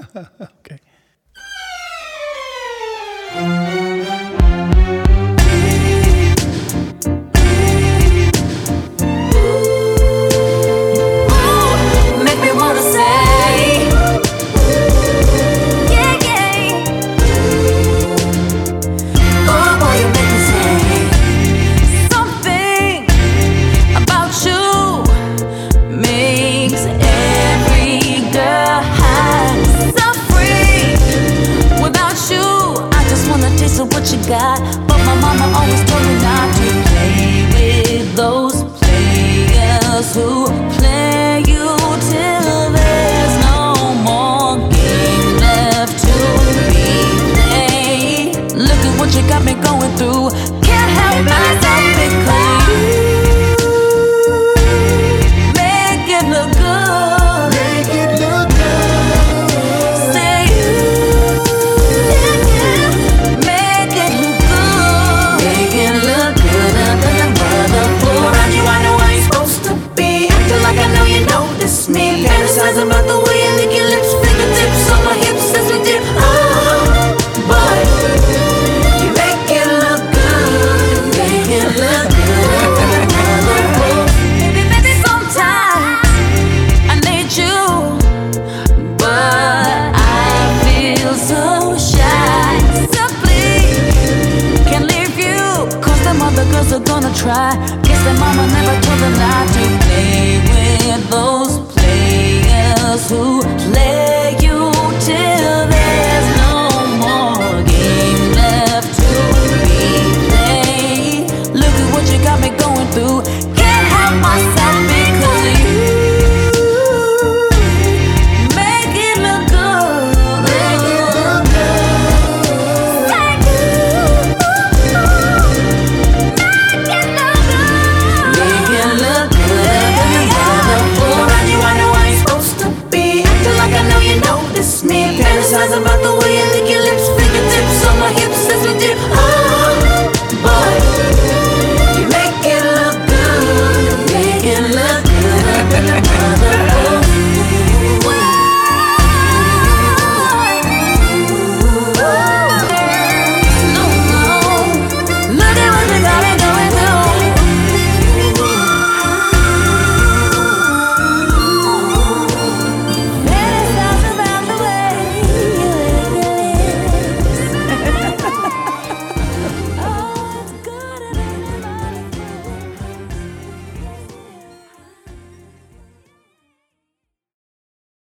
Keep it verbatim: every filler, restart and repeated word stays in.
Okay. Make me wanna say, yeah, yeah. Oh boy, you make me say something about you makes every girl high. So free without you. I just wanna taste of what you got, but my mama always told me not to play with those players who play you till there's no more game left to be played. Look at what you got me going through. Can't help myself because you make it look good. Make it look good. Say you, yeah, yeah. Make it look good. Make it look good under the motherboard. Around you, I know I ain't supposed to be acting like I know you notice me. Fantasize about the way